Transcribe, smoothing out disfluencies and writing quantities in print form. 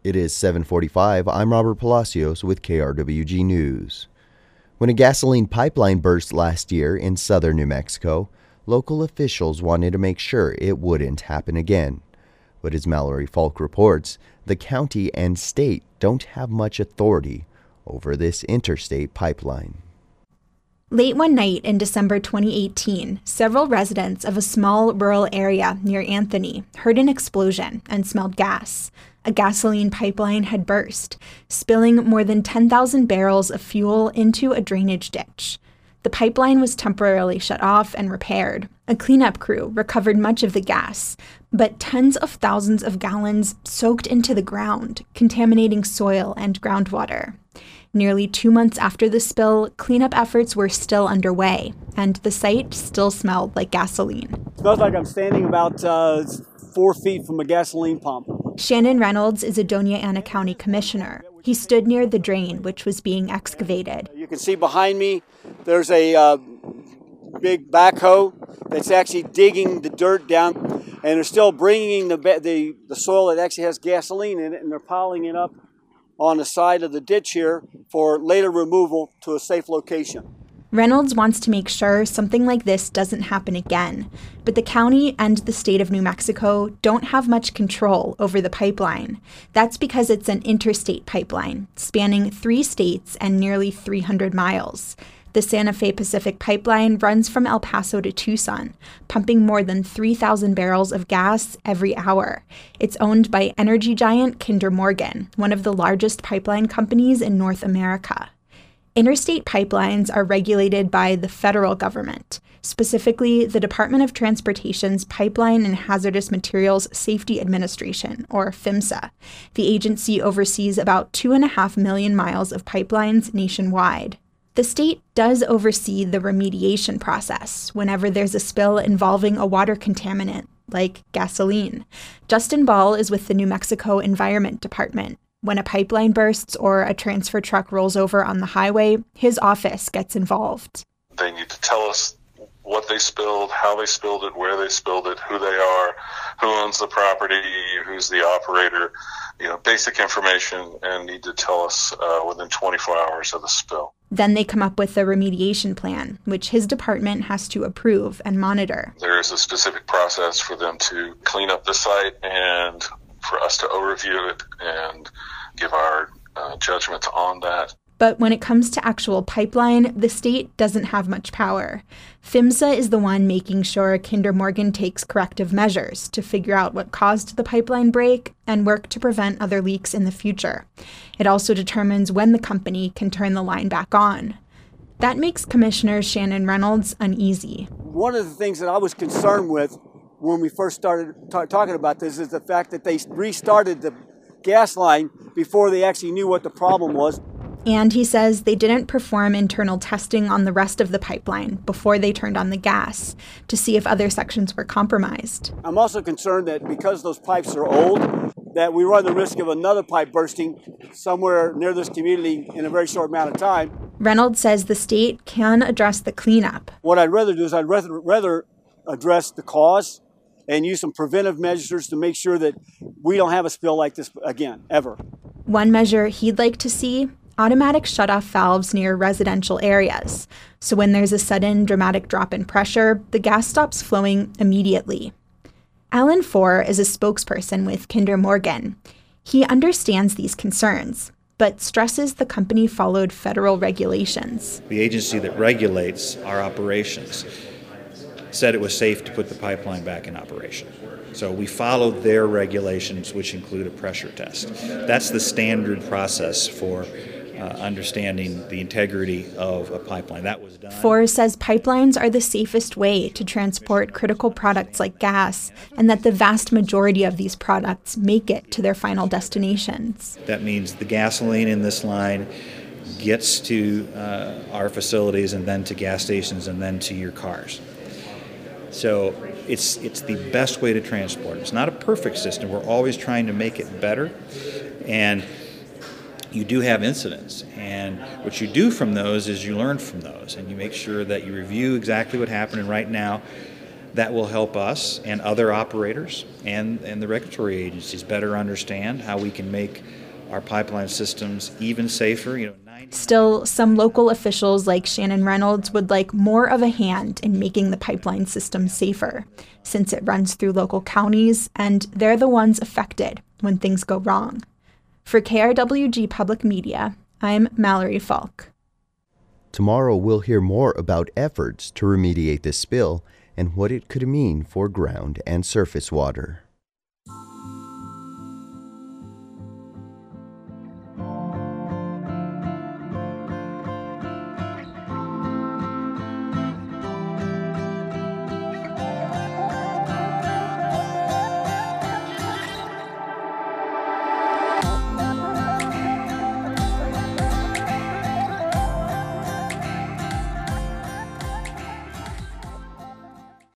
It is 7:45. I'm Robert Palacios with KRWG News. When a gasoline pipeline burst last year in southern New Mexico, local officials wanted to make sure it wouldn't happen again. But as Mallory Falk reports, the county and state don't have much authority over this interstate pipeline. Late one night in December 2018, several residents of a small rural area near Anthony heard an explosion and smelled gas. A gasoline pipeline had burst, spilling more than 10,000 barrels of fuel into a drainage ditch. The pipeline was temporarily shut off and repaired. A cleanup crew recovered much of the gas, but tens of thousands of gallons soaked into the ground, contaminating soil and groundwater. Nearly 2 months after the spill, cleanup efforts were still underway, and the site still smelled like gasoline. It smells like I'm standing about 4 feet from a gasoline pump. Shannon Reynolds is a Doña Ana County commissioner. He stood near the drain, which was being excavated. You can see behind me, there's a big backhoe that's actually digging the dirt down, and they're still bringing the soil that actually has gasoline in it, and they're piling it up on the side of the ditch here for later removal to a safe location. Reynolds wants to make sure something like this doesn't happen again, but the county and the state of New Mexico don't have much control over the pipeline. That's because it's an interstate pipeline, spanning 3 states and nearly 300 miles. The Santa Fe Pacific Pipeline runs from El Paso to Tucson, pumping more than 3,000 barrels of gas every hour. It's owned by energy giant Kinder Morgan, one of the largest pipeline companies in North America. Interstate pipelines are regulated by the federal government, specifically the Department of Transportation's Pipeline and Hazardous Materials Safety Administration, or PHMSA. The agency oversees about 2.5 million miles of pipelines nationwide. The state does oversee the remediation process whenever there's a spill involving a water contaminant, like gasoline. Justin Ball is with the New Mexico Environment Department. When a pipeline bursts or a transfer truck rolls over on the highway, his office gets involved. They need to tell us what they spilled, how they spilled it, where they spilled it, who they are, who owns the property, who's the operator, basic information, and need to tell us within 24 hours of the spill. Then they come up with a remediation plan, which his department has to approve and monitor. There is a specific process for them to clean up the site and for us to overview it and give our judgments on that. But when it comes to actual pipeline, the state doesn't have much power. PHMSA is the one making sure Kinder Morgan takes corrective measures to figure out what caused the pipeline break and work to prevent other leaks in the future. It also determines when the company can turn the line back on. That makes Commissioner Shannon Reynolds uneasy. One of the things that I was concerned with when we first started talking about this is the fact that they restarted the gas line before they actually knew what the problem was. And he says they didn't perform internal testing on the rest of the pipeline before they turned on the gas to see if other sections were compromised. I'm also concerned that because those pipes are old, that we run the risk of another pipe bursting somewhere near this community in a very short amount of time. Reynolds says the state can address the cleanup. What I'd rather do is I'd rather address the cause and use some preventive measures to make sure that we don't have a spill like this again, ever. One measure he'd like to see: automatic shutoff valves near residential areas. So when there's a sudden dramatic drop in pressure, the gas stops flowing immediately. Alan Four is a spokesperson with Kinder Morgan. He understands these concerns, but stresses the company followed federal regulations. The agency that regulates our operations said it was safe to put the pipeline back in operation. So we followed their regulations, which include a pressure test. That's the standard process for understanding the integrity of a pipeline. That was done. Four says pipelines are the safest way to transport critical products like gas, and that the vast majority of these products make it to their final destinations. That means the gasoline in this line gets to our facilities and then to gas stations and then to your cars. So it's the best way to transport. It's not a perfect system. We're always trying to make it better. And you do have incidents. And what you do from those is you learn from those. And you make sure that you review exactly what happened. And right now, That will help us and other operators and the regulatory agencies better understand how we can make our pipeline systems even safer. Still, some local officials like Shannon Reynolds would like more of a hand in making the pipeline system safer, since it runs through local counties and they're the ones affected when things go wrong. For KRWG Public Media, I'm Mallory Falk. Tomorrow we'll hear more about efforts to remediate this spill and what it could mean for ground and surface water.